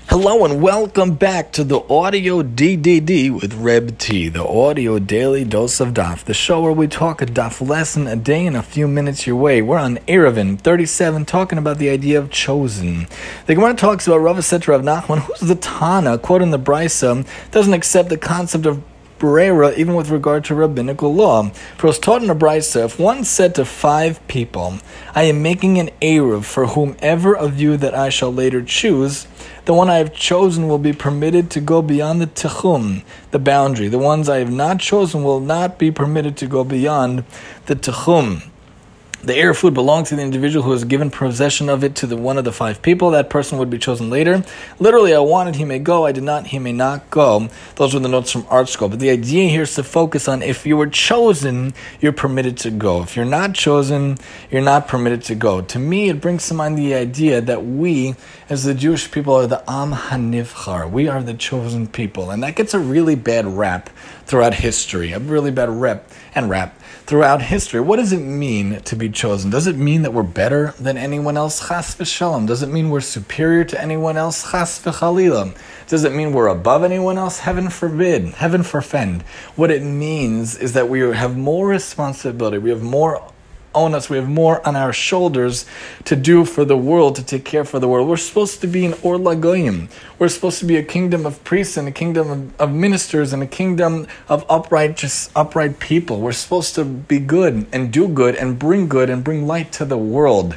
Hello and welcome back to the Audio DDD with Reb T, the audio daily dose of Daf, the show where we talk a Daf lesson a day in a few minutes your way. We're on Eruvin 37, talking about the idea of chosen. The Gemara talks about Rav Setra of Nachman, who's the Tana, quoting the Brisa, doesn't accept the concept of Brera, even with regard to rabbinical law. For it was taught in the Brisa, if one said to 5 people, I am making an Eruv for whomever of you that I shall later choose, the one I have chosen will be permitted to go beyond the Techum, the boundary. The ones I have not chosen will not be permitted to go beyond the Techum. The Eruv food belongs to the individual who has given possession of it to one of the 5 people. That person would be chosen later. Literally, I wanted, he may go. I did not, he may not go. Those were the notes from Art School. But the idea here is to focus on if you were chosen, you're permitted to go. If you're not chosen, you're not permitted to go. To me, it brings to mind the idea that we, as the Jewish people, are the Am HaNivchar. We are the chosen people. And that gets a really bad rap throughout history. A really bad rap throughout history. What does it mean to be chosen? Does it mean that we're better than anyone else? Chas v'shalom. Does it mean we're superior to anyone else? Chas v'chalila. Does it mean we're above anyone else? Heaven forbid. Heaven forfend. What it means is that we have more responsibility. We have more on us. We have more on our shoulders to do for the world, to take care for the world. We're supposed to be an Or Lagoyim. We're supposed to be a kingdom of priests and a kingdom of ministers and a kingdom of upright people. We're supposed to be good and do good and bring light to the world.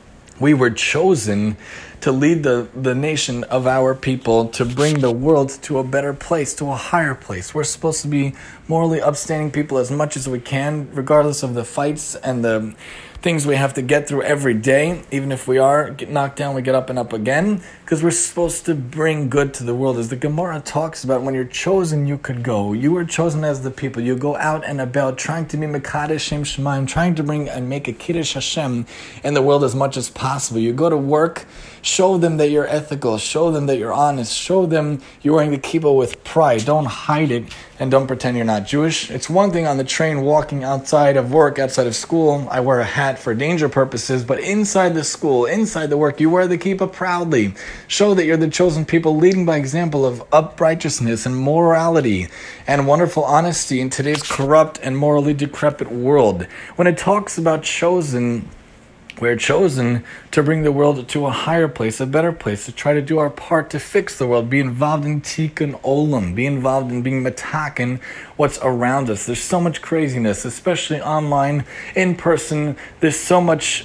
We were chosen to lead the nation of our people, to bring the world to a better place, to a higher place. We're supposed to be morally upstanding people as much as we can, regardless of the fights and the things we have to get through every day. Even if we are knocked down, we get up and up again, because we're supposed to bring good to the world. As the Gemara talks about, when you're chosen, you could go. You were chosen as the people. You go out and about trying to be Mekadesh Shem Shemaim, trying to bring and make a Kiddush Hashem in the world as much as possible. You go to work, show them that you're ethical, show them that you're honest, show them you're wearing the kippah with pride. Don't hide it and don't pretend you're not Jewish. It's one thing on the train walking outside of work, outside of school, I wear a hat for danger purposes, but inside the school, inside the work, you wear the kippah proudly. Show that you're the chosen people, leading by example of uprightness and morality and wonderful honesty in today's corrupt and morally decrepit world. When it talks about chosen, we're chosen to bring the world to a higher place, a better place, to try to do our part to fix the world, be involved in tikkun olam, be involved in being mataken what's around us. There's so much craziness, especially online, in person. There's so much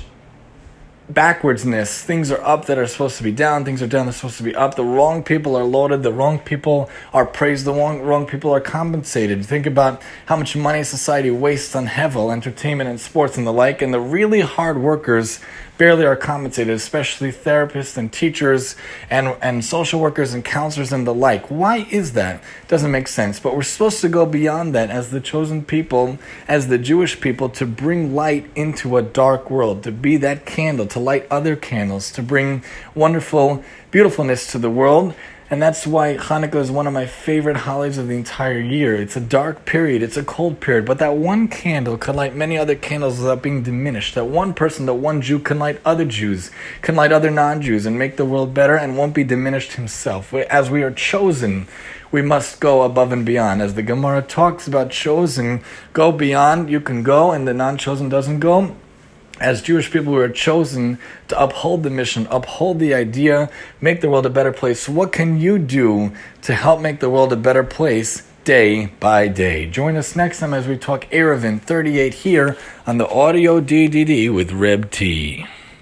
backwardsness. Things are up that are supposed to be down. Things are down that are supposed to be up. The wrong people are lauded. The wrong people are praised. The wrong people are compensated. Think about how much money society wastes on hevel, entertainment and sports and the like, and the really hard workers barely are compensated, especially therapists and teachers and social workers and counselors and the like. Why is that? Doesn't make sense. But we're supposed to go beyond that as the chosen people, as the Jewish people, to bring light into a dark world, to be that candle, to light other candles, to bring wonderful beautifulness to the world. And that's why Hanukkah is one of my favorite holidays of the entire year. It's a dark period, it's a cold period, but that one candle can light many other candles without being diminished. That one person, that one Jew can light other Jews, can light other non-Jews and make the world better and won't be diminished himself. As we are chosen, we must go above and beyond. As the Gemara talks about chosen, go beyond, you can go, and the non-chosen doesn't go. As Jewish people, we are chosen to uphold the mission, uphold the idea, make the world a better place. So what can you do to help make the world a better place day by day? Join us next time as we talk Eruvin 38 here on the Audio DDD with Reb T.